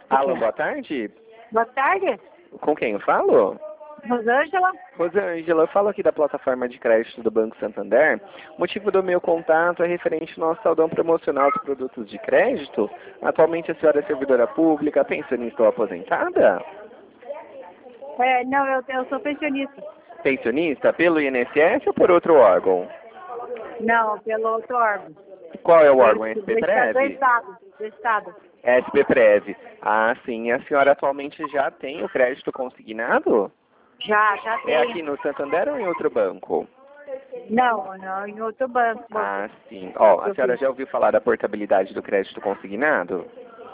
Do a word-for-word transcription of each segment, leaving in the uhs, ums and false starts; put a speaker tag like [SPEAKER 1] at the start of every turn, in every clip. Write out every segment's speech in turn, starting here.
[SPEAKER 1] Alô, boa tarde.
[SPEAKER 2] Boa tarde,
[SPEAKER 1] Com quem eu falo?
[SPEAKER 2] Rosângela.
[SPEAKER 1] Rosângela, eu falo aqui da plataforma de crédito do Banco Santander. O motivo do meu contato é referente ao nosso saldão promocional dos produtos de crédito. Atualmente a senhora é servidora pública, pensionista ou aposentada?
[SPEAKER 2] É, não, eu, eu sou pensionista.
[SPEAKER 1] Pensionista? Pelo I N S S ou por outro órgão?
[SPEAKER 2] Não, pelo outro órgão.
[SPEAKER 1] Qual é o
[SPEAKER 2] Do,
[SPEAKER 1] órgão?
[SPEAKER 2] do, do
[SPEAKER 1] S P Prev?
[SPEAKER 2] Estado. Do Estado.
[SPEAKER 1] S P Prev. Ah, sim. A senhora atualmente já tem o crédito consignado?
[SPEAKER 2] Já, já
[SPEAKER 1] É aqui
[SPEAKER 2] tem.
[SPEAKER 1] no Santander ou em outro banco?
[SPEAKER 2] Não, não, em outro banco.
[SPEAKER 1] Ah, sim. Ó, a senhora já ouviu falar da portabilidade do crédito consignado?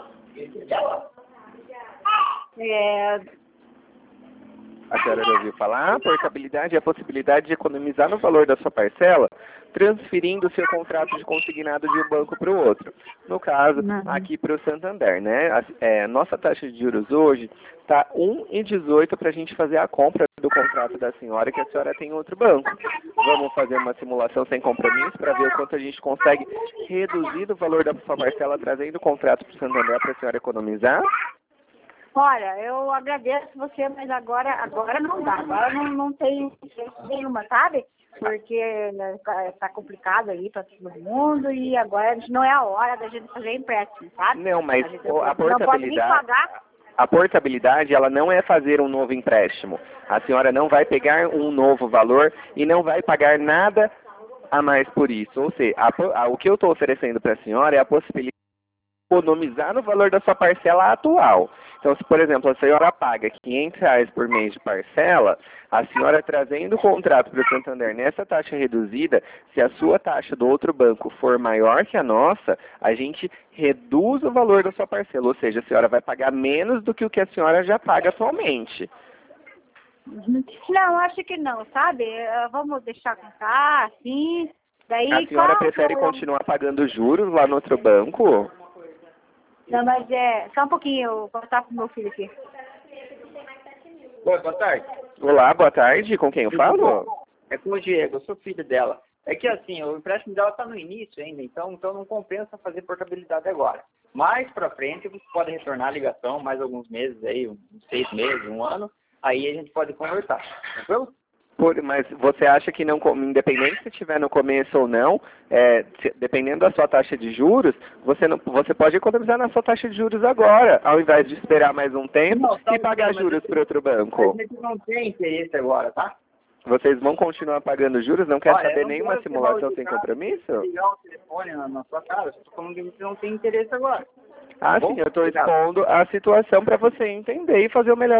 [SPEAKER 2] É,
[SPEAKER 1] A senhora já ouviu falar? A portabilidade é a possibilidade de economizar no valor da sua parcela, transferindo o seu contrato de consignado de um banco para o outro. No caso,
[SPEAKER 2] Uhum.
[SPEAKER 1] aqui para o Santander, né? A é, nossa taxa de juros hoje está um vírgula dezoito para a gente fazer a compra do contrato da senhora que a senhora tem em outro banco. Vamos fazer uma simulação sem compromisso para ver o quanto a gente consegue reduzir o valor da sua parcela trazendo o contrato para o Santander para a senhora economizar.
[SPEAKER 2] olha, eu agradeço você, mas agora, agora não dá. Agora não, não tem jeito nenhuma, sabe? Porque está complicado aí para todo mundo e agora não é a hora da gente fazer empréstimo, sabe?
[SPEAKER 1] Não, mas
[SPEAKER 2] a, gente
[SPEAKER 1] o- a
[SPEAKER 2] não pode nem
[SPEAKER 1] portabilidade...
[SPEAKER 2] pagar.
[SPEAKER 1] A portabilidade, ela não é fazer um novo empréstimo. A senhora não vai pegar um novo valor e não vai pagar nada a mais por isso. Ou seja, a, a, o que eu estou oferecendo para a senhora é a possibilidade de economizar no valor da sua parcela atual. Então, se, por exemplo, a senhora paga quinhentos reais por mês de parcela, a senhora trazendo o contrato para o Santander nessa taxa reduzida, se a sua taxa do outro banco for maior que a nossa, a gente reduz o valor da sua parcela, ou seja, a senhora vai pagar menos do que o que a senhora já paga atualmente.
[SPEAKER 2] Não, acho que não, sabe? Eh, Vamos deixar contar, assim. Daí,
[SPEAKER 1] A senhora
[SPEAKER 2] qual
[SPEAKER 1] prefere
[SPEAKER 2] eu...
[SPEAKER 1] continuar pagando juros lá no outro banco?
[SPEAKER 2] Não, mas é... Só um pouquinho, eu vou contar pro meu filho aqui.
[SPEAKER 3] Oi, boa tarde.
[SPEAKER 1] Olá, boa tarde, com quem eu falo?
[SPEAKER 3] É com o Diego, eu sou filho dela. É que assim, o empréstimo dela está no início ainda, então, então não compensa fazer portabilidade agora. Mais para frente você pode retornar a ligação, mais alguns meses aí, uns seis meses, um ano, aí a gente pode conversar, tranquilo?
[SPEAKER 1] Por, mas você acha que não, independente se estiver no começo ou não, é, se, dependendo da sua taxa de juros, você, não, você pode economizar na sua taxa de juros agora, ao invés de esperar mais um tempo
[SPEAKER 3] Não, tá
[SPEAKER 1] e pagar
[SPEAKER 3] bom, mas
[SPEAKER 1] juros
[SPEAKER 3] assim,
[SPEAKER 1] para outro banco?
[SPEAKER 3] a gente não tem interesse agora, tá?
[SPEAKER 1] Vocês vão continuar pagando juros? Não quer
[SPEAKER 3] Olha, eu
[SPEAKER 1] saber
[SPEAKER 3] não
[SPEAKER 1] nenhuma
[SPEAKER 3] quero ser
[SPEAKER 1] simulação
[SPEAKER 3] mal
[SPEAKER 1] sem
[SPEAKER 3] educado,
[SPEAKER 1] compromisso?
[SPEAKER 3] ligar o telefone na, na sua cara, eu estou falando que você não tem interesse agora.
[SPEAKER 1] Ah,
[SPEAKER 3] Tá bom?
[SPEAKER 1] sim, eu estou
[SPEAKER 3] Obrigado.
[SPEAKER 1] expondo a situação para você entender e fazer o melhor